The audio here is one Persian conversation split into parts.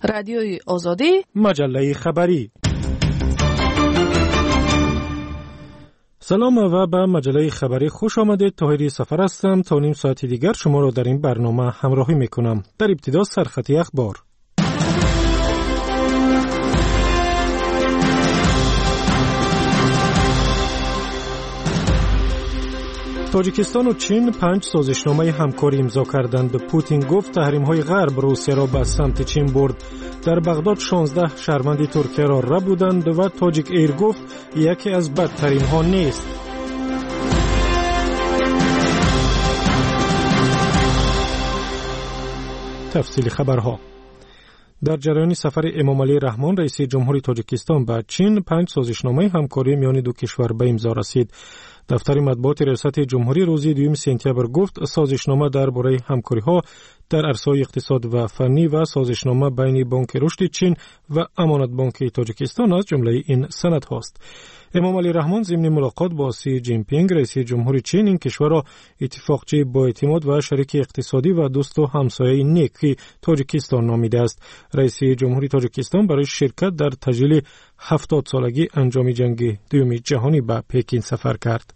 رادیوی آزادی، مجله خبری. سلام و به مجله خبری خوش آمدید. طاهری سفر هستم. تا نیم ساعت دیگر شما را در این برنامه همراهی میکنم. در ابتدا سرخطی اخبار. تاجیکستان و چین 5 سازشنامه همکاری امضا کردند. پوتین گفت تحریم‌های غرب روسیه را به سمت چین برد. در بغداد 16 شهروند ترکیه را رها بودند و تاجیک ایر گفت یکی از بدترین ها نیست. تفصیل خبرها. در جریان سفر امام علی رحمان رئیس جمهوری تاجیکستان به چین 5 سازشنامه همکاری میان دو کشور به امضا رسید. دفتر مطبوعات ریاست جمهوری روز 2 سپتامبر گفت سازشنامه درباره همکاری‌ها در عرصه‌های اقتصاد و فنی و سازشنامه بین بانک رشد چین و امانت بانک تاجیکستان از جمله این سندهاست. امام علی رحمان ضمن ملاقات با سی جین پینگ رئیس جمهوری چین این کشور را اتفاقچی با اعتماد و شریک اقتصادی و دوست و همسایه نیک تاجیکستان نامیده است. رئیس جمهوری تاجیکستان برای شرکت در تجلیل 70 سالگی انجام جنگ دوم جهانی به پکین سفر کرد.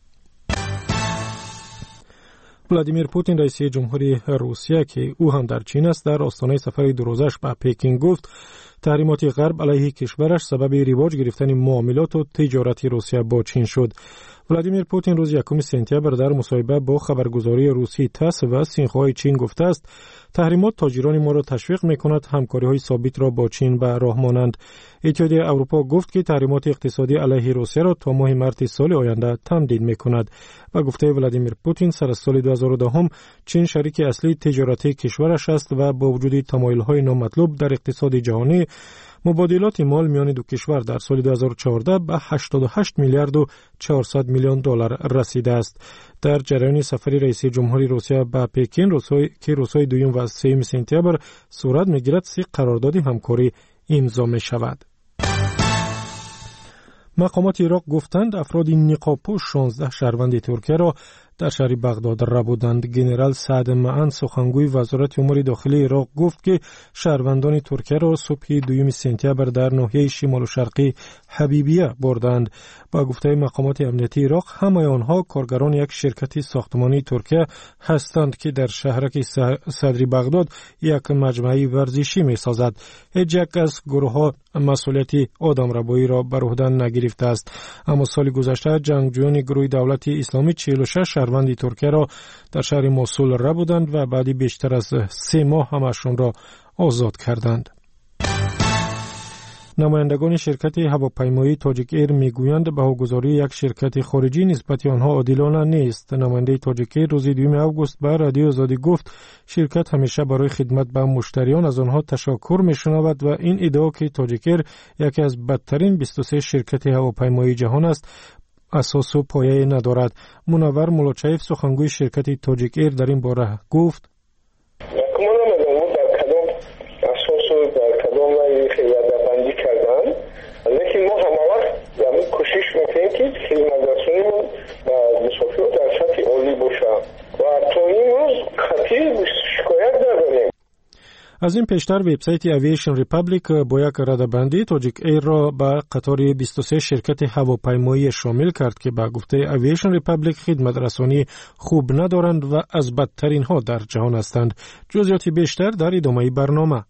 ولادیمیر پوتین رئیس جمهوری روسیه که او هم در چین است در آستانه سفر دو روزش به پکین گفت تحریمات غرب علیه کشورش سبب رواج گرفتن معاملات و تجارت روسیه با چین شد. ولادیمیر پوتین روز 1 سپتامبر در مصاحبه با خبرگزاری روسی تاس و سینخوای چین گفته است تحریمات تاجران ما را تشویق می‌کند همکاری‌های ثابت را با چین به راه مانند. اتحادیه اروپا گفت که تحریمات اقتصادی علیه روسیه را تا ماه مارس سال آینده تمدید می‌کند و گفته ولادیمیر پوتین سر از سال 2010 چین شریک اصلی تجارتی کشورش است و با وجود تمایل‌های نامطلوب در اقتصاد جهانی مبادلات مال میان دو کشور در سال 2014 به 88 میلیارد و 400 میلیون دلار رسیده است. در جریان سفر رئیس جمهوری روسیه به پکین روزهای 2 و 3 سپتامبر صورت می‌گیرد 3 قرارداد همکاری امضا می‌شود. مقامات عراق گفتند افراد نقاب‌پوش 16 شهروند ترکیه را در شهر بغداد رها بودند. گنرال سعد معن سخنگوی وزارت امور داخلی عراق گفت که شهروندان ترکیه را صبح 2 سپتامبر در ناحیه شمال و شرقی حبیبیه بردند. با گفته مقامات امنیتی عراق همه آنها کارگران یک شرکت ساختمانی ترکیه هستند که در شهرک صدری بغداد یک مجمع ورزشی می‌سازد. هیچ یک از گروه‌ها مسئولیت آدمربایی را بر عهده نگرفته است. اما سال گذشته جنگجویان گروه دولت اسلامی 46 شهروند ترکیه را در شهر موسول رها بودند و بعدی بیشتر از 3 ماه همشون را آزاد کردند. نمایندگان شرکت هواپیمایی تاجیک ایر میگویند بهاگذاری یک شرکت خارجی نسبت آنها عادلانه نیست. نماینده تاجیک ایر روز 2 آگوست به رادیو آزادی گفت شرکت همیشه برای خدمت به مشتریان از آنها تشکر میشنود و این ادعا که تاجیک ایر یکی از بدترین 23 شرکت هواپیمایی جهان است اساس و پایه ندارد. منور ملاچایف سخنگوی شرکت تاجیک ایر در این باره گفت لیکن ما همه وقت زمین کوشش میکنیم که خدمترسونیمون به مسافرها در سطح عالی باشه و تا این روز خطی شکایت نداریم. از این پیشتر وبسایت اوییشن ریپابلیک با یک رده‌بندی تاجیک ایر را به قطار 23 شرکت هواپیمایی شامل کرد که به گفته اوییشن ریپابلیک خدمت رسانی خوب ندارند و از بدترین ها در جهان هستند. جزئیات بیشتر در ادامه برنامه.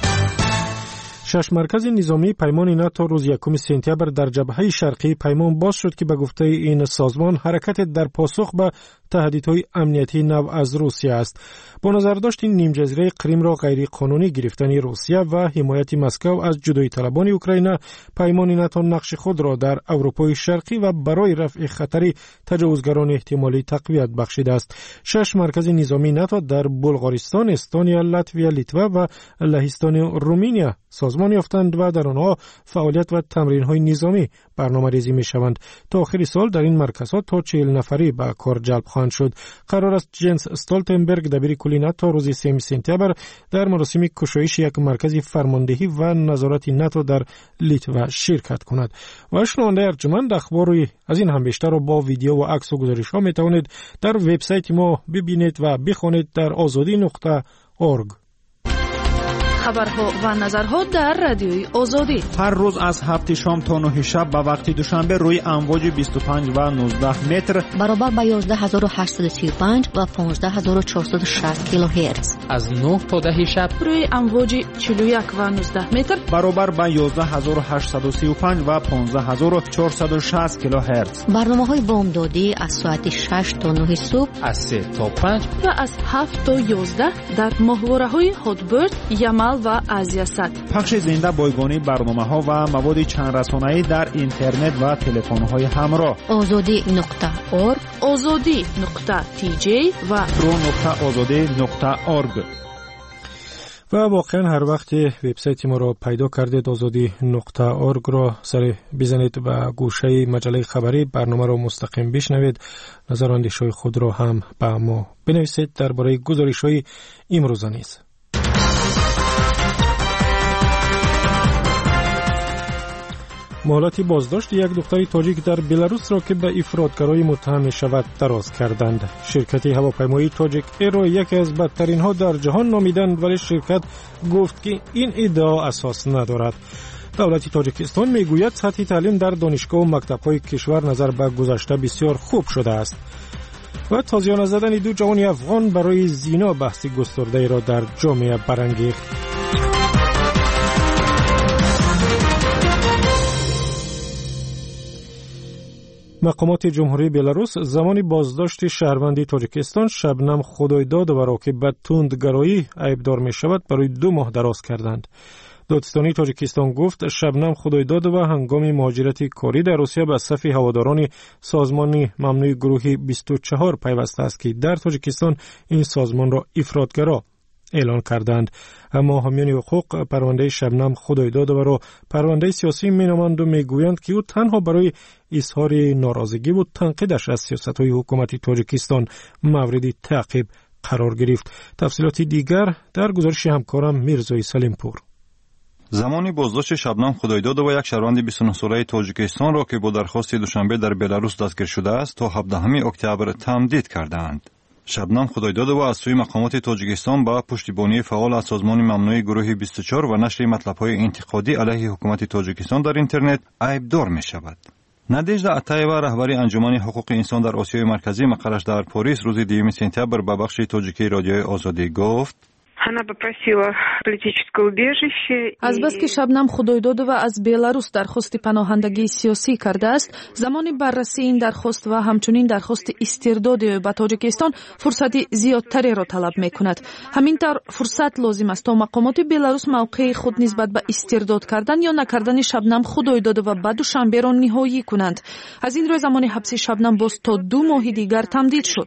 6 مرکز نظامی پیمان ناتو روز 1 سپتامبر در جبهه شرقی پیمان باز شد که به گفته این سازمان حرکت در پاسخ به تهدیدهای امنیتی نو از روسیه است. با نظر داشت این نیم جزیره کریم را غیر قانونی گرفتن روسیه و حمایت مسکو از جدایی طلبان اوکراین، پیمان ناتو نقش خود را در اروپای شرقی و برای رفع خطر تجاوزگران احتمالی تقویت بخشیده است. 6 مرکز نظامی ناتو در بلغارستان، استونیا، لاتویا، لیتوا و لهستان و رومانیا سازمان یافتند و در آنها فعالیت و تمرین‌های نظامی برنامه‌ریزی می‌شوند. تا آخر سال در این مرکزها تا 40 نفری به کار جلب خواهند شد. قرار است جنس استولتنبرگ دبیر کلی ناتو روز 3 سپتامبر در مراسم گشایش یک مرکز فرماندهی و نظارت ناتو در لیتوا شرکت کند. و شنونده ارجمند اخباری از این هم بیشتر را با ویدیو و عکس و گزارش‌ها می‌توانید در وبسایت ما ببینید و بخوانید در azadi.org. خبرها و نظرها در رادیوی آزادی. هر روز از 7 شام تا 9 شب به وقت دوشنبه روی امواج 25 و 19 متر برابر با 11835 و 15460 کیلوهرتز. از 9 تا 10 شب روی امواج 41 و 19 متر برابر با 11835 و 15460 کیلوهرتز. برنامه‌های بامدادی از ساعت 6 تا 9 صبح، از 3 تا 5 و از 7 تا 11 در ماهواره‌های هاتبرد، یمل و آزیاسات. پخش زنده بایگانی برنامه‌ها و مواد چند رسانه‌ای در اینترنت و تلفن‌های همراه. azadi.org، azadi.tj و pro.azadi.org. و واقعا هر وقت وبسایت ما را پیدا کردید azadi.org را سر بزنید و گوشه مجله خبری برنامه را مستقیم بشنوید. نظر و اندیشه‌های خود را هم به ما بنویسید درباره گزارش‌های امروز نیز. مهلت بازداشت یک دختر تاجیک در بلاروس را که به افراطگرایی متهم می شود دراز کردند. شرکت هواپیمایی تاجیک ایر را یکی از بدترین ها در جهان نامیدند، ولی شرکت گفت که این ادعا اساس ندارد. دولت تاجیکستان می گوید سطح تعلیم در دانشگاه و مکتب‌های کشور نظر به گذشته بسیار خوب شده است. و تازیانه زدن دو جوان افغان برای زنا بحث گسترده را در جامعه برانگیخت. مقامات جمهوری بلاروس زمان بازداشت شهروند تاجیکستان شبنم خدایدادova را که به تندگرایی عیبدار می شود برای 2 ماه دراز کردند. دادستانی تاجیکستان گفت شبنم خدایدادova هنگام مهاجرت کاری در روسیه به صف هواداران سازمان ممنوع گروه 24 پیوسته است که در تاجیکستان این سازمان را افراطگرا اعلان کردند. اما حامیان حقوق پرونده شبنم خدایدادova را پرونده سیاسی مینامند و میگویند که او تنها برای اظهار ناراضگی و تنقیدش از سیاست‌های حکومت تاجیکستان مورد تعقیب قرار گرفت. تفصیلات دیگر در گزارش همکارم میرزای سلیمپور. زمانی بازداشت شبنم خدایدادova یک شهروند 29 ساله تاجیکستان را که با درخواست دوشنبه در بلاروس دستگیر شده است تا 17 اکتبر تمدید کردند. شبنم خدایدادova از سوی مقامات تاجیکستان با پشتیبانی فعال از سازمان ممنوع گروه 24 و نشر مطلب‌های انتقادی علیه حکومت تاجیکستان در اینترنت عیبدار می شود. نادژدا عطایeva رهبر انجمن حقوق انسان در آسیای مرکزی مقرش در پاریس روز 2 سپتامبر به بخش تاجیکی رادیوی آزادی گفت از بس که شبنم خدایدادova از بلاروس درخواست پناهندگی سیاسی کرده است، زمان بررسی این درخواست و همچنین درخواست استرداد به تاجیکستان فرصت زیادتری را طلب می کند. همینطور فرصت لازم است تا مقامات بلاروس موقع خود نسبت به استرداد کردن یا نکردن شبنم خدایدادova به دوشنبه را نهایی کنند. از این رو زمان حبس شبنم باز تا 2 ماه دیگر تمدید شد.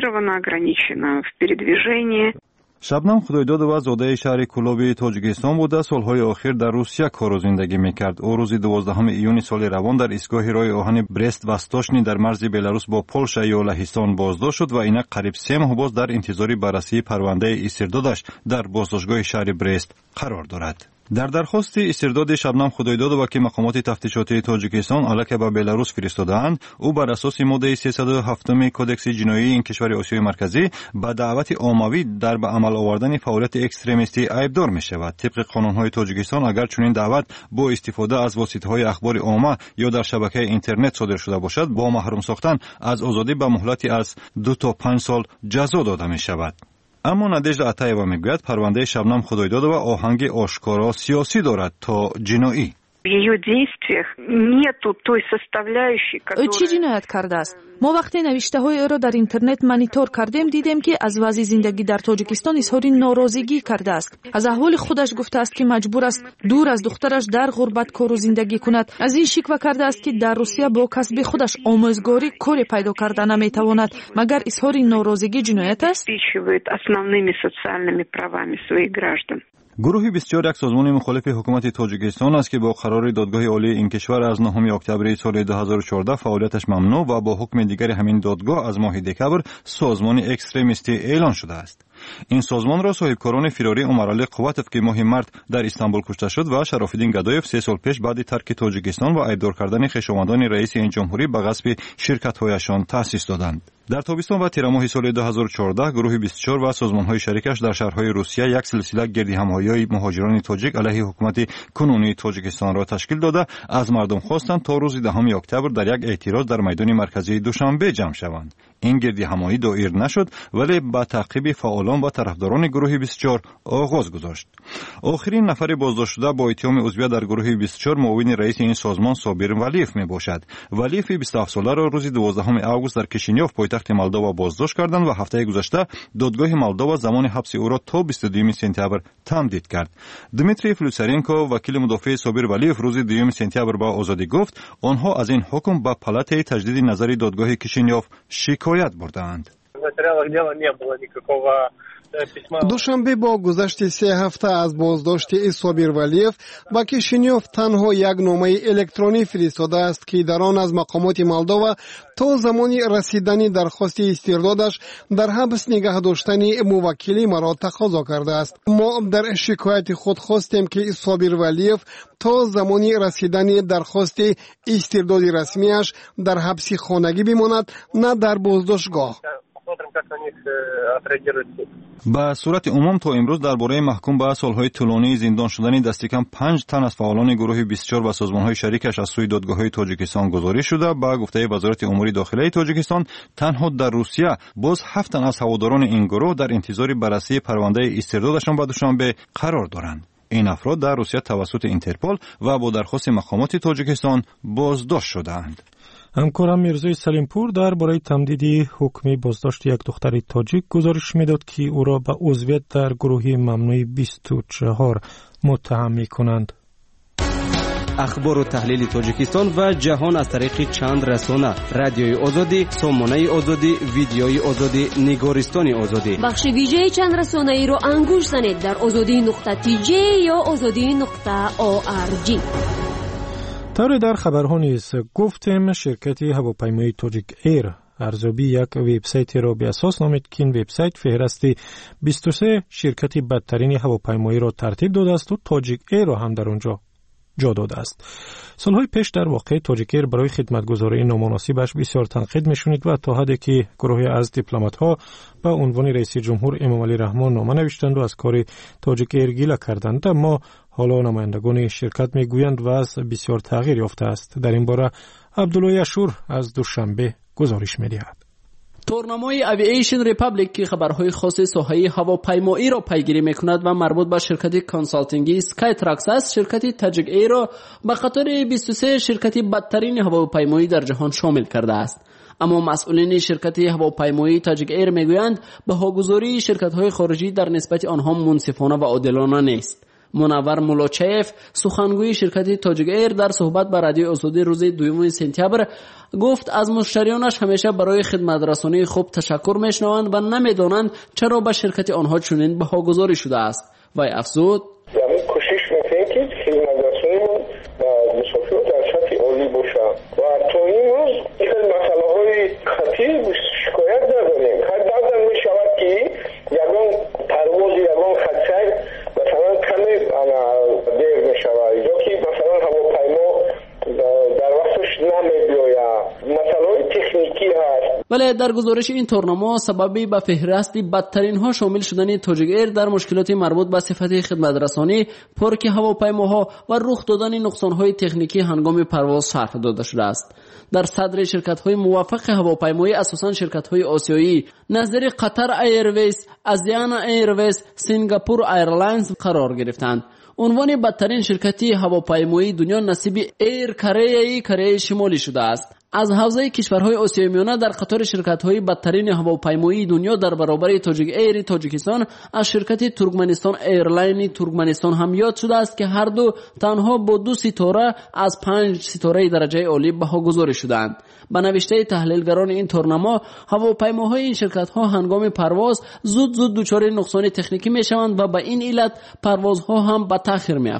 شبنم خدایدادova زاده شهر کولابی تاجیکستان بوده. سالهای آخر در روسیه کار و زندگی میکرد. او روز 12 ایون سال روان در ایستگاه راه آهن برست وستاشنی در مرز بلاروس با پولشا یا لهستان بازداشت شد و اینک قریب 3 ماه باز در انتظار بررسی پرونده استردادش در بازداشتگاه شهر برست قرار دارد. در درخواست استرداد شبنم خدایدادova که مقامات تفتیشاتی تاجیکستان علیه به بلاروس فرستادند، او بر اساس ماده 307 کدکس جنایی این کشور آسیای مرکزی به دعوت عمومی در به عمل آوردن فعالیت اکستریمیستی عیبدار می شود. طبق قانون‌های تاجیکستان اگر چنین دعوت با استفاده از واسطه‌های اخبار عامه یا در شبکه اینترنت صادر شده باشد، با محروم ساختن از آزادی به مهلتی از 2 تا 5 سال جزا дода می شود. اما نادژدا عطایeva میگوید پرونده شبنم خدایدادova آهنگ آشکارا سیاسی دارد تا جنایی. چی جنایت کرده است؟ ما وقتی نوشته های او را در اینترنت مانیتور کردیم دیدیم که از وضع زندگی در تاجیکستان اظهار ناراضگی کرده است. از احوال خودش گفته است که مجبور است دور از دخترش در غربت کار و زندگی کند. از این شکوه کرده است که در روسیه با کسب خودش آموزگاری کاری پیدا کرده نمیتواند. مگر اظهار ناراضگی جنایت است؟ گروه 24 یک سازمان مخالف حکومت تاجیکستان است که با قرار دادگاه عالی این کشور از 9 اکتبر سال 2014 فعالیتش ممنوع و با حکم دیگر همین دادگاه از ماه دکبر سازمان اکستریمیستی اعلان شده است. این سازمان را صاحبکاران فراری عمرعلی قواتف که ماه مارت در استانبول کشته شد و شرافالدین گدایف 3 سال پیش بعد ترک تاجیکستان و ایبدار کردن خویشاوندان رئیس این جمهوری به غصب شرکت‌هایشان تأسیس دادند. در تابستان و تیر ماه سال 2014 گروه 24 و سازمان‌های شریکش در شهرهای روسیه یک سلسله گردهمایی مهاجران تاجیک علیه حکومت کنونی تاجیکستان را تشکیل داده از مردم خواستند تا روز 10 اکتبر در یک اعتراض در میدان مرکزی دوشنبه جمع شوند. این گردهمایی دایر نشد ولی با تعقیب فعالان و طرفداران گروه 24 آغاز گذاشت. آخرین نفر بازداشت شده با اتهام عضویت در گروه 24 معاون رئیس این سازمان صابر ولیف میباشد. ولیف 27 ساله را روز 12 آگوست در کشینیوف پایتخت مولداوا بازداشت کردند و هفته گذشته دادگاه مولداوا زمان حبس او را تا 22 سپتامبر تمدید کرد. دمیتری فلوسارنکو وکیل مدافع صابر ولیف روز 2 سپتامبر با آزادی گفت آنها از این حکم با پالات تجدید نظری دادگاه کشینیوف شکایت بردند. دوشنبه با گذشت 3 هفته از بازداشت صابر ولیف با کشینیوف تنها یک نامه الکترونی فرستاده است که در آن از مقامات مولداوا تا زمانی رسیدن درخواست استردادش در حبس نگه داشتن موکلی مرا تقاضا کرده است. ما در شکایت خود خواستیم که صابر ولیف تا زمانی رسیدن درخواست استرداد رسمیش در حبس خانگی بماند نه در بازداشتگاه. به صورت عموم تا امروز درباره محکوم به سالهای طولانی زندان شدن دست کم 5 تن از فعالان گروه 24 و سازمان‌های شریکش از سوی دادگاه‌های تاجیکستان گزارش شده. به گفته وزارت امور داخلی تاجیکستان تنها در روسیه باز 7 تن از هواداران این گروه در انتظار بررسی پرونده استردادشان به دوشنبه قرار دارند. این افراد در روسیه توسط اینترپول و با درخواست مقامات تاجیکستان بازداشت شدند. همکارم میرزای سلیمپور درباره تمدید حکم بازداشت یک دختر تاجیک گزارش میداد که او را به عضویت در گروه ممنوع 24 متهم می‌کنند. اخبار و تحلیل تاجیکستان و جهان از طریق چند رسانه: رادیوی آزادی، سامانه آزادی، ویدیوی آزادی، نگارستان آزادی. بخش ویژه چند رسانه ای را انگوش زنید در azadi.tj یا azadi.org. طور در خبرها نیز گفتیم شرکت هواپیمایی تاجیک ایر ارزیابی یک وبسایت را به اساس نامید که این وبسایت فهرست 23 شرکت بدترین هواپیمایی را ترتیب داده است و تاجیک ایر را هم در آنجا جا داده است. سالهای پیش در واقع تاجیک ایر برای خدمتگزاری نامناسبش بسیار تنقید می‌شنید و تا حدی که گروهی از دیپلمات‌ها به عنوان رئیس جمهور امامعلی رحمان نامه نوشتند و از کار تاجیک ایر گله کردند، اما حالا نمایندگان شرکت میگویند وضع بسیار تغییر یافته است. در این باره عبدالله یشور از دوشنبه گزارش می‌دهد. تورنمای اوییشن ریپابلیک که خبرهای خاص ساحه هواپیمایی را پیگیری میکند و مربوط به شرکت کانسالتینگی اسکای تراکس است، شرکت تاجیک ایر را به قطار 23 شرکت بدترین هواپیمایی در جهان شامل کرده است. اما مسئولین شرکت هواپیمایی تاجیک ایر میگویند بهاگذاری شرکت‌های خارجی در نسبت آنها منصفانه و عادلانه نیست. منور مولاچیف سخنگوی شرکت تاجیک ایر در صحبت با رادیو آزادی روز 2 سپتامبر گفت از مشتریانش همیشه برای خدمت رسانی خوب تشکر میشنوند و نمیدانند چرا به شرکت آنها چنین بهاگذاری شده است. وی افزود: کوشش میکنیم که خدمت رسانی و مسافر در سطح عالی باشه و تا این روز این مسئله‌های خطیر شکایت نداریم. هر بعضا میشود که یگان پرواز یگان خطر مثلا کمی دیر میشود یا که مثلا هواپیما در وقتش نمیبیاید، مسئله تکنیکی هست. ولی در گزارش این تورنما سببی به فهرست بدترین ها شامل شدن تاجیک ایر در مشکلات مربوط به صفت خدمت رسانی، پارک هواپیماها و رخ دادن نقصان های تکنیکی هنگام پرواز شرح داده شده است. در صدر شرکت های موفق هواپیمایی اساساً شرکت های آسیایی نظیر قطر ایرویز، آزیانا ایرویز، سنگاپور ایرلاینز قرار گرفتند. عنوان بدترین شرکتی هواپیمایی دنیا نصیب ایر کره شمالی شده است. از حوزه کشورهای آسیای میانه در قطار شرکت‌های بدترین هواپیمایی دنیا در برابر تاجیک ایر تاجیکستان از شرکت ترکمنستان ایرلاین ترکمنستان هم یاد شده است که هر دو تنها با 2 ستاره از 5 ستاره درجه عالی بهاگذاری شدند. به نوشته تحلیلگران این تورنما، هواپیماهای این شرکت‌ها هنگام پرواز زود دچار نقصان تکنیکی می‌شوند و به این علت پروازها هم به تأخیر می‌افتند.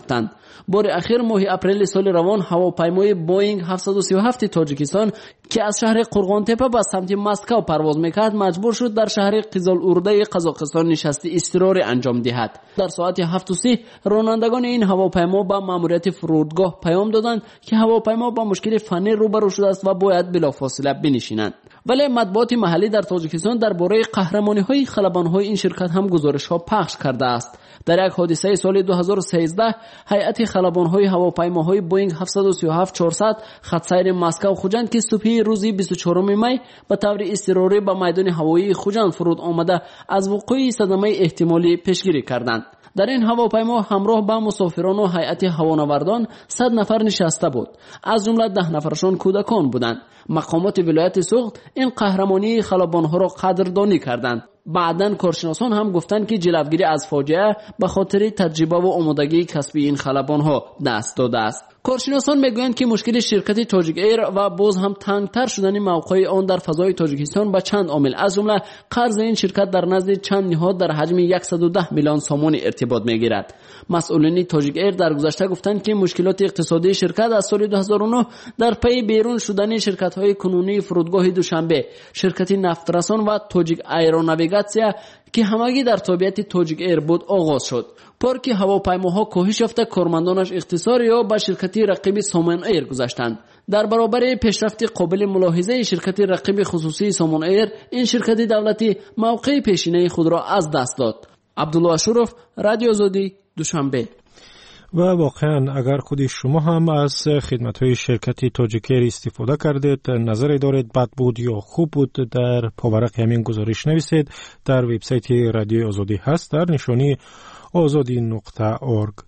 بار اخیر ماه اپریل سال روان هواپیمای بوینگ 737 تاجیکستان که از شهر قرغانتپه به سمت مسکو پرواز میکرد مجبور شد در شهر قزالورده قزاقستان نشست اضطراری انجام دهد. در ساعت 7:30 رانندگان این هواپیما به ماموریت فرودگاه پیام دادند که هواپیما با مشکل فنی روبرو شده است و باید بلافاصله بنشینند. ولی مطبوعات محلی در تاجیکستان درباره قهرمانی‌های خلبان‌های این شرکت هم گزارش‌ها پخش کرده است. در یک حادثه سال 2013 هیئت خلبان‌های هواپیماهای بوینگ 737-400 خط سیر مسکو خوجند که صبح روز 24 می به طور اضطراری به میدان هوایی خوجند فرود آمده از وقوع صدمه احتمالی پیشگیری کردند. در این هواپیما همراه با مسافران و هیئت هوانوردان 100 نفر نشسته بود. از جمله 10 نفرشان کودکان بودند. مقامات ولایت سوخت این قهرمانی خلبان‌ها را قدردانی کردند. بعداً کارشناسان هم گفتند که جلوگیری از فاجعه به خاطر تجربه و آمادگی کسبی این خلبان‌ها دست داده است. کارشناسان میگویند که مشکل شرکت تاجیک ایر و باز هم تنگتر شدن موقع آن در فضای تاجیکستان به چند عامل از جمله قرض این شرکت در نزد چند نهاد در حجم 110 میلیون سوم ارتباط میگیرد. مسئولین تاجیک ایر در گذشته گفتند که مشکلات اقتصادی شرکت از سال 2009 در پی بیرون شدن شرکت‌های کنونی فرودگاه دوشنبه، شرکت نفترسان و تاجیک ایروناویگاسیا که همگی در تابعیت تاجیک ایر بود آغاز شد. پارک هواپیماها کاهش یافته، کارمندانش اختصار یا به شرکت رقیب سامان ایر گذاشتند. در برابر پیشرفت قابل ملاحظه شرکت رقیب خصوصی سامان ایر، این شرکت دولتی موقع پیشینه خود را از دست داد. عبدالله اشرف، رادیو آزادی، دوشنبه. و واقعا اگر خودی شما هم از خدمت‌های شرکت تاجیک ایر استفاده کردید، نظری دارید بد بود یا خوب بود، در پاورق همین گزارش نویسید. در وبسایت رادیو آزادی هست در نشانی azadi.org.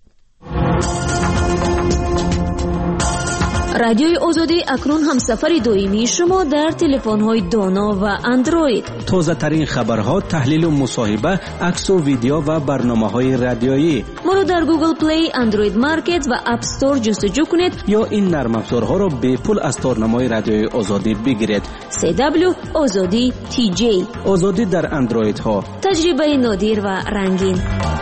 رادیوی آزادی اکنون هم سفر دائمی شما در تلفن‌های دانا و اندروید. تازه ترین خبرها، تحلیل و مصاحبه، عکس و ویدیو و برنامه‌های رادیویی. ما رو در گوگل پلی، اندروید مارکت و اپ استور جستجو کنید یا این نرم افزارها را به پول از تارنمای رادیوی آزادی بگیرید. CW آزادی TJ، آزادی در اندروید ها، تجربه نادر و رنگین.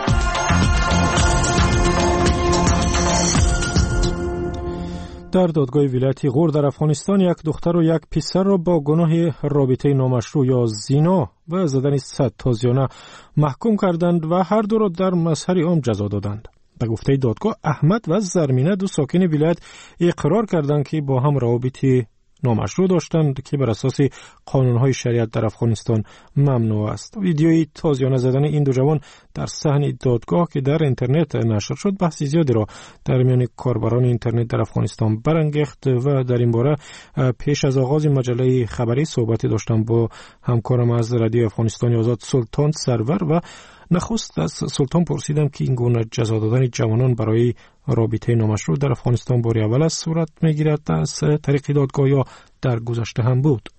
در دادگاه ولایتی غور در افغانستان یک دختر و یک پسر را با گناه رابطه نامشروع یا زنا و زدن 100 تازیانه محکوم کردند و هر دو را در مظهر عام جزا دادند. به گفته دادگاه، احمد و زرمینه دو ساکن ولایت اقرار کردند که با هم روابط نامشروع داشتند که بر اساس قانون‌های شریعت در افغانستان ممنوع است. ویدیوی تازیانه زدن این دو جوان در صحن دادگاه که در اینترنت نشر شد بحث زیادی را در میان کاربران اینترنت در افغانستان برانگیخت و در این باره پیش از آغاز مجله خبری صحبتی داشتم با همکارم از رادیو افغانستان آزاد سلطان سرور و نخست از سلطان پرسیدم که این گونه جزا دادن جوانان برای رابطه نامشروع در افغانستان بار اول از صورت میگیرد از طریق دادگاه یا در گذشته هم بود؟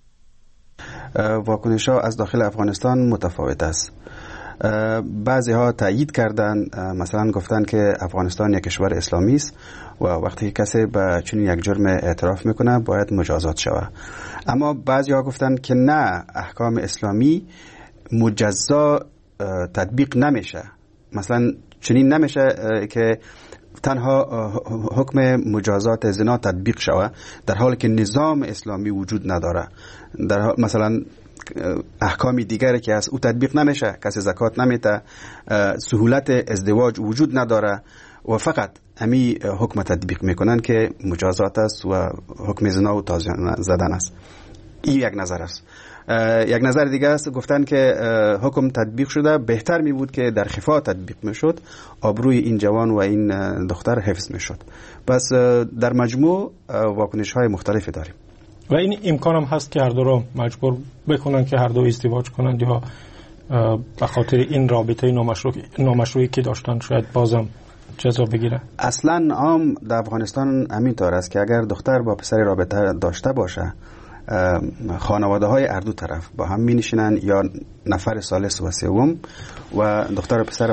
واکنش ها از داخل افغانستان متفاوت است. بعضی ها تایید کردند، مثلا گفتند که افغانستان یک کشور اسلامی است و وقتی کسی به چنین یک جرم اعتراف میکنه باید مجازات شود. اما بعضی ها گفتند که نه، احکام اسلامی مجزا تطبیق نمیشه. مثلا چنین نمیشه که تنها حکم مجازات زنا تطبیق شود در حالی که نظام اسلامی وجود نداره. در حال مثلا احکام دیگری که از او تطبیق نمیشه، کسی زکات نمیده، سهولت ازدواج وجود نداره و فقط همی حکم تطبیق میکنن که مجازات است و حکم زنا و تازیانه زدن است. این یک نظر است. یک نظر دیگه است، گفتن که حکم تطبیق شده، بهتر می بود که در خفا تطبیق می شد، آبروی این جوان و این دختر حفظ می شد. پس در مجموع واکنش های مختلفی داریم و این امکان هم هست که هر دو را مجبور بکنن که هر دو ازدواج کنند یا به خاطر این رابطه نامشروعی که داشتن شاید بازم جزا بگیره. اصلا عام در افغانستان همینطور است که اگر دختر با پسر رابطه داشته باشه، خانواده های هر دو طرف با هم می نشینن یا نفر ثالث و سوم و دختر و پسر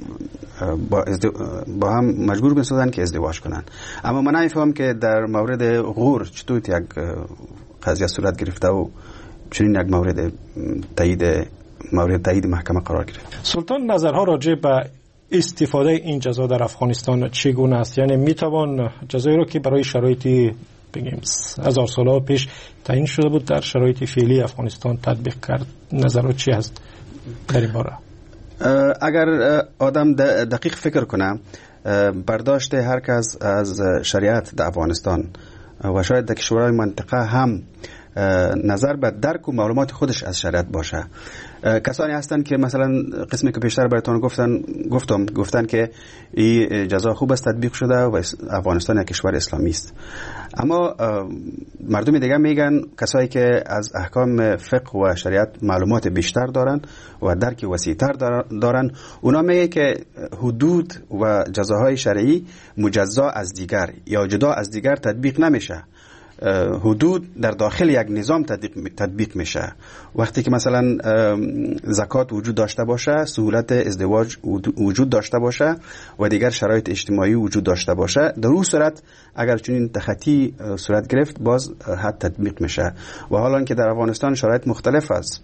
با هم مجبور می‌شدن که ازدواج کنن. اما من نمی‌فهمم که در مورد غور چطور یک قضیه صورت گرفته و چنین یک مورد تایید محکمه قرار گرفت. سلطان، نظرها راجع به استفاده این جزا در افغانستان چگونه است؟ یعنی میتوان جزایی رو که برای شرایطی بگیم 1000 سال پیش تعیین شده بود در شرایط فعلی افغانستان تطبیق کرد؟ نظرات چی هست در این باره؟ اگر آدم دقیق فکر کنه، برداشت هر کس از شریعت در افغانستان و شاید در کشورهای منطقه هم نظر به درک و معلومات خودش از شریعت باشه. کسانی هستند که مثلا قسمی که پیشتر براتون گفتن که این جزا خوب است تطبیق شده و افغانستان یک کشور اسلامی است. اما مردم دیگه میگن کسایی که از احکام فقه و شریعت معلومات بیشتر دارن و درک وسیع‌تر دارن، اونا میگه که حدود و جزاهای شرعی مجزا از دیگر یا جدا از دیگر تطبیق نمیشه. حدود در داخل یک نظام تطبیق میشه. وقتی که مثلا زکات وجود داشته باشه، سهولت ازدواج وجود داشته باشه و دیگر شرایط اجتماعی وجود داشته باشه، در اون صورت اگر چنین تخطی صورت گرفت باز حد تطبیق میشه. و حالا که در افغانستان شرایط مختلف است،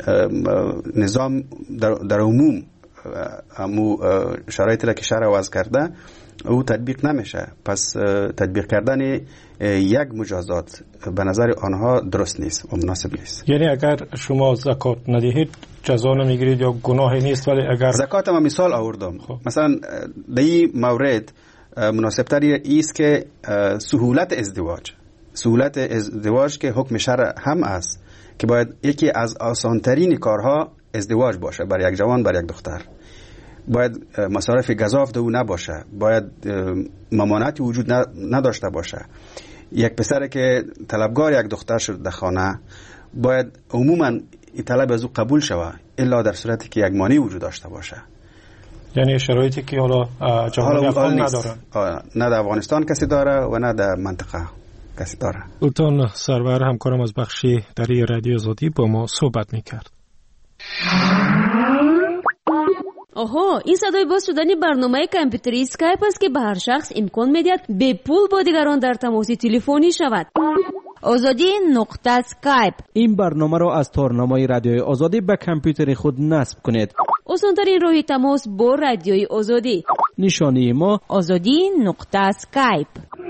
نظام در عموم شرایطی را که شرع وضع کرده او تطبیق نمیشه. پس تطبیق کردن یک مجازات به نظر آنها درست نیست و مناسب نیست. یعنی اگر شما زکات ندهید جزا نمیگیرید یا گناهی نیست، ولی اگر زکات ما مثال آوردم. مثلا در این مورد مناسب تری است که سهولت ازدواج که حکم شرع هم است که باید یکی از آسانترین کارها ازدواج باشه برای یک جوان، برای یک دختر. باید مصارف گزاف دو نباشه، باید ممانعتی وجود نداشته باشه. یک پسر که طلبگار یک دختر شد در خانه، باید عموما این طلب از او قبول شود الا در صورتی که یک مانع وجود داشته باشه. یعنی شرایطی که حالا جهان افغان ندارن، نه در افغانستان کسی داره و نه در منطقه کسی داره. سلطان سرور همکارم از بخشی دری رادیو آزادی با ما صحبت میکرد. آها، این صدای باز شدن برنامه کامپیوتری اسکایپ است که به هر شخص امکان میدهد به پول با دیگران در تماس تلفنی شود. آزادی نقطه اسکایپ. این برنامه را از تارنمای رادیوی آزادی به کامپیوتر خود نصب کنید. آسان‌ترین راه تماس با رادیوی آزادی. نشانی ما آزادی نقطه اسکایپ.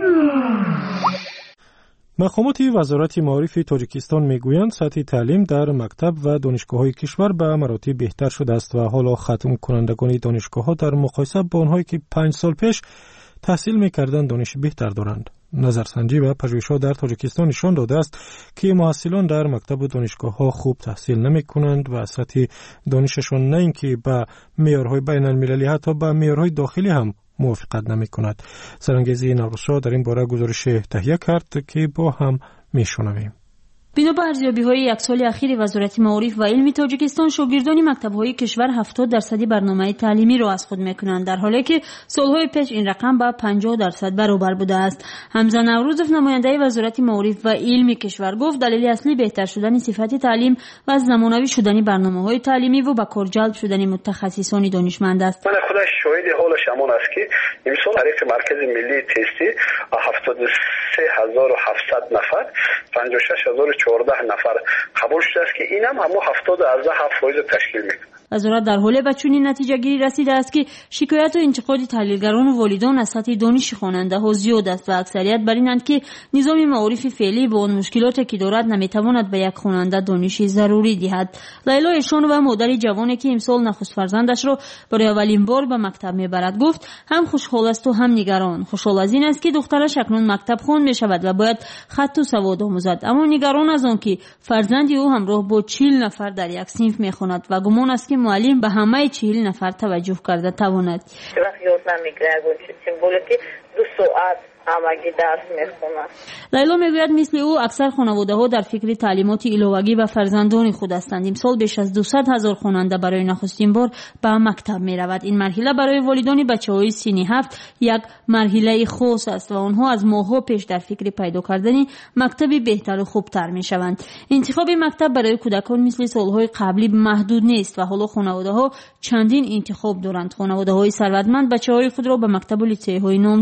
مقامات وزارت معارف تاجیکستان میگویند سطح تعلیم در مکتب و دانشگاه‌های کشور به مراتب بهتر شده است و حالا ختم کنندگان دانشگاه‌ها در مقایسه با آنهایی که 5 سال پیش تحصیل می‌کردند دانش بهتر دارند. نظرسنجی و پژوهش‌ها در تاجیکستان نشان داده است که محصلان در مکتب و دانشگاه‌ها خوب تحصیل نمی‌کنند و سطح دانششان نه اینکه به معیارهای بین‌المللی حتی به معیارهای داخلی هم موافقت نمی‌کند. سرانگیزی نوروزشاه در این باره گزارش تهیه کرد که با هم می‌شنویم. بنا به ارزیابی‌های یک سال اخیر وزارت معارف و علم تاجیکستان، شاگردان مکتب‌های کشور 70% برنامه تعلیمی را از خود می‌کنند، در حالی که سال‌های پیش این رقم با 50% برابر بوده است. حمزه نوروزов، نماینده وزارت معارف و علم کشور، گفت دلیل اصلی بهتر شدن صفت تعلیم و زمانوی شدن برنامه‌های تعلیمی و به کار جلب شدن متخصصان دانشمند است. من خودم شاهد حالش همان است که امسال طریق مرکز ملی تستی 73700 نفر 56014 نفر قبول شده است که اینم همو 70.7% تشکیل میکنه. وزارت در حال به چنین نتیجه گیری رسیده است که شکایت و انتقاد تحلیلگران و والدان از سطح دانش خواننده ها زیاد است و اکثریت بر اینند که نظام معارف فعلی با آن مشکلاتی که دارد نمیتواند به یک خواننده دانش ضروری دهد. لیلا ایشان و مادر جوانی که امسال نخست فرزندش را برای اولین بار به مکتب میبرد گفت هم خوشحال است و هم نگران. خوشحال از این است که دخترش اکنون مکتب خوان میشود و باید خط و سواد آموزد، اما نگران از آن که فرزند او همراه با 40 نفر در یک صنف میخواند و گمان است که معلم به همه 40 نفر توجه کرده تواند. وقتی یاد نمیگیره چه سمبولی که 2 ساعت همگی درس میخونن. لیلا میگوید مثل او اکثر خانواده ها در فکر تعلیمات علاوه‌ای به فرزندان خود هستند. امسال بیش از 200,000 خواننده برای نخستین بار به مکتب میرود. این مرحله برای والدان بچه‌های سنی 7 یک مرحله خاص است و آنها از ماه‌ها پیش در فکر پیدا کردن مکتبی بهتر و خوبتر میشوند. انتخاب مکتب برای کودکان مثل سالهای قبلی محدود نیست و حالا خانواده‌ها چندین انتخاب دارند. خانواده‌های ثروتمند بچه‌های خود را به مکتب و لیسه‌های نامدار می‌دهند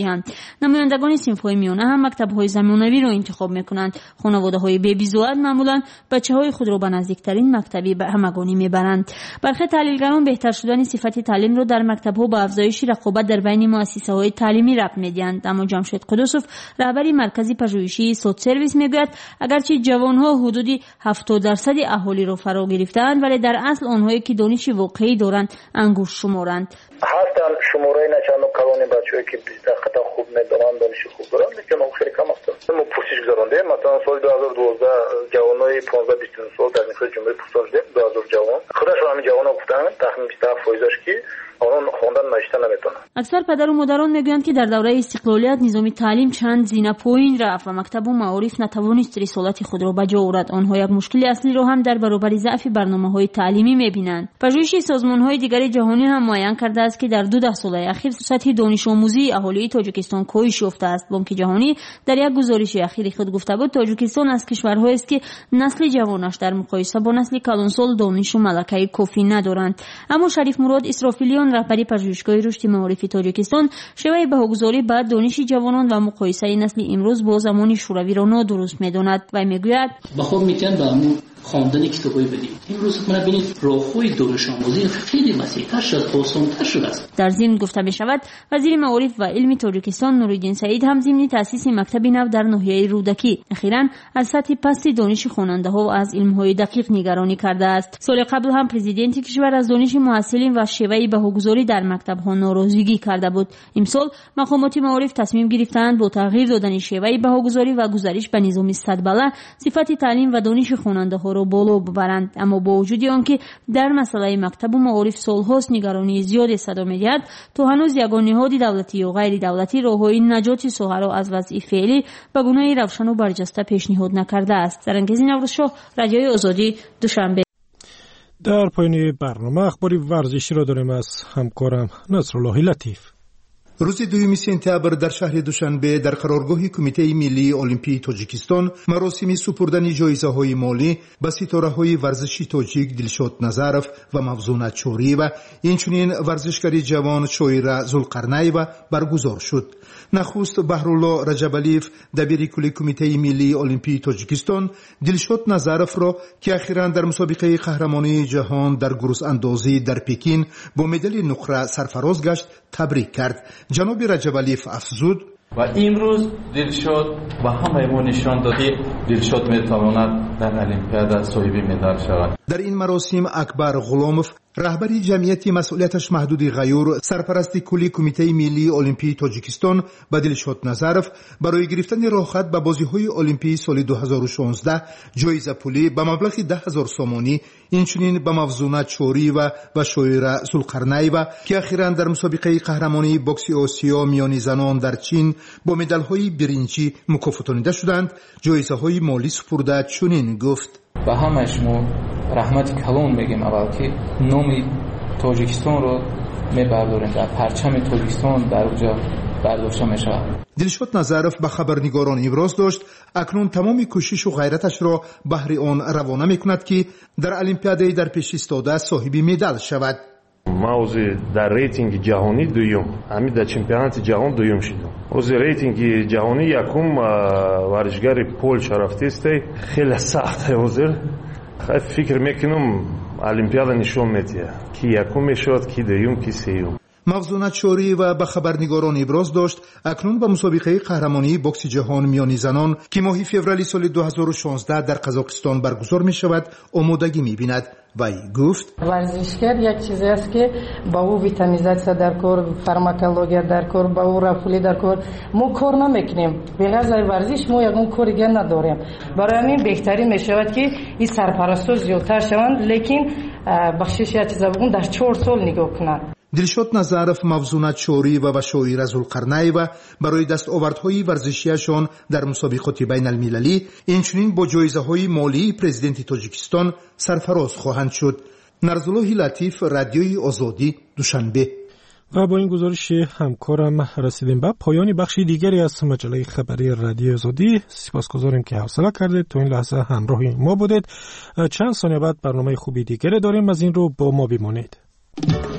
متوجهند. نمایندگان صنف‌های میانه هم مکتب‌های زمانوی را انتخاب می‌کنند. خانواده‌های بی‌بیزوات معمولاً بچه‌های خود را به نزدیکترین مکتبی همگانی می‌برند. برخی تحلیلگران بهتر شدن صفت تعلیم را در مکتب‌ها با افزایش رقابت در بین مؤسسه‌های تعلیمی ربط می‌دهند. اما جمشید قدوسوف رهبر مرکز پژوهشی سود سرویس میگوید اگرچه جوان‌ها حدود 70% اهالی را فرا گرفتند ولی در اصل آنهایی که دانش واقعی دارند انگشت شمارند. هستن شماره نچندان کلان بچه‌ای که دقیقاً خوب می‌دونن دانش خوب دارن لیکن اون خیلی کم هستن. ما پرسش گذارنده مثلا سال 2012 جوانای 15-22 سال در نفر جمهوری پرسش دادیم 2000 جوان خودشون همین جوان‌ها گفتن تخمین 27%ش که آنها خواندن نوشتن نمیتونن. اکثر پدر و مادران میگویند که در دوره استقلالیت نظام تعلیم چند زینه پایین رفت و مکتب و معارف نتوانست رسالت خود را به جا آورد. آنها یک مشکل اصلی را هم در برابر ضعف برنامه‌های تعلیمی می‌بینند. پژوهش سازمان‌های دیگر جهانی هم معین کرده است که در 12 سال اخیر سطح دانش آموزی اهالی تاجیکستان کاهش یافته است. بانک جهانی در یک گزارش اخیر خود گفته بود تاجیکستان از کشورهایی است که نسل جوانش در مقایسه با نسل کلانسال دانش و ملکه کافی ندارند. اما شریف مراد اسرافیلیان رهبر پژوهشگاه رشد معارف تاجیکستان شیوه بهاگذاری به دانش جوانان و مقایسه نسل امروز با زمان شوروی را نادرست می‌داند و میگوید بخوام میگن با خواندن کتابای بدیم امروز من ببینید راههای دانش آموزی خیلی وسیع‌تر شد، آسان‌تر شده است. در ضمن گفته می‌شود وزیر معارف و علم تاجیکستان نورالدین سعید هم ضمن تأسیس مکتب نو در ناحیه رودکی اخیراً از سطح پست دانش خواننده‌ها و از علم‌های دقیق نگرانی کرده است. سال قبل هم پرزیدنت کشور از دانش محصلین و شیوه بهاگذاری در مکتب‌ها ناراضگی کرده بود. امسال مقامات معارف تصمیم گرفتند با تغییر دادن شیوه بهاگذاری و گزارش به نظام صدبله صفت تعلیم و دانش خواننده‌ها را بالا ببرند. اما با وجود آنکه در مسئله مکتب و معارف سال‌هاست نگرانی زیادی صدا می‌دهد تا هنوز یگان نهاد دولتی و غیر دولتی راه‌های نجات ساحه را از وضع فعلی به گونه روشن و برجسته پیشنهاد نکرده است. سرانگیز نوروزشاه، رادیوی آزادی، دوشنبه. در پایان برنامه اخباری ورزشی را داریم از همکارم نصرالله لطیف. روز 2 سپتامبر در شهر دوشنبه در قرارگاه کمیته ملی المپی تاجیکستان مراسم سپردن جایزه‌های مالی به ستاره‌های ورزشی تاجیک دلشاد نظرف و مفزون چوری و اینچنین ورزشکار جوان شویره زلقرنیوا برگزار شد. نخست بهرالله رجبالیف دبیر کل کمیته ملی المپی تاجیکستان دلشاد نظرف را که اخیراً در مسابقه قهرمانی جهان در گروس اندازی در پکین با مدال نقره سرفراز گشت تبریک کرد. جناب رجبالیف افزود و امروز دلشاد و همه ما نشان دادی دلشاد میتواند در المپیاد صاحب مدال شود. در این مراسم اکبر غلاموف رهبر جمعیت مسئولیتش محدود غیور سرپرست کلی کمیته ملی المپی تاجیکستان به دلشاد نظرف برای گرفتن راهخط به بازی‌های المپی سال 2016 جایزه پولی به مبلغ 10,000 سومانی اینچنین به مفزونه چوری و شویره زلقرنیوا که اخیراً در مسابقه قهرمانی بوکس آسیا میان زنان در چین با مدال‌های برنجی مکافاتانیده شدند جایزه‌های مالی سپرده چنین گفت و همش ما رحمت کلان میگیم اول که نام تاجیکستان رو میبرداریم در پرچم تاجیکستان در اونجا برداشته میشه. دلشاد نظرف به خبرنگاران ابراز داشت اکنون تمام کوشش و غیرتش را بهر آن روانه میکند که در المپیاد در پیش ایستاده صاحب مدال شود. ما در ریتینگ جهانی دویم، همین در چمپیونات جهان دویم شدیم. از ریتینگ جهانی یکم ورزشکار پولش رفته است. خیلی سخته حاضر. فکر میکنم المپیاد نشون میده کی یکم میشد کی دویم کی سوم. مفزونه چوری و به خبرنگاران ابراز داشت اکنون به مسابقه قهرمانی بوکس جهان میان زنان که ماه فوریه سال 2016 در قزاقستان برگزار می شود آمادگی می بیند. وی گفت ورزشکار یک چیزی است که با او ویتامینیزاسیا در کار، فارماکولوژی در کار، با او رفولی در کار ما کار نمیکنیم. به غیر ورزش ما یگان کاری دیگه نداریم. برای همین بهترین می شود که این سرپرستا زیادتر شوند لیکن بخشش یک چیزا بگم در 4 سال نگاه کنند. دلشاد نظرف مفزونه چوری و شویره زلقرنیوا برای دستاوردهای ورزشیشان در مسابقات بین المللی اینچنین با جایزه‌های مالی پرزیدنت تاجیکستان سرفراز خواهند شد. نرزالله لطیف، رادیوی آزادی، دوشنبه. و با این گزارش همکارم رسیدیم به پایان بخشی دیگری از مجله خبری رادیو آزادی. سپاسگزاریم که حوصله کردید تا این لحظه همراه ما بودید. چند ثانیه بعد برنامه خوبی دیگری داریم، از این رو با ما بمانید.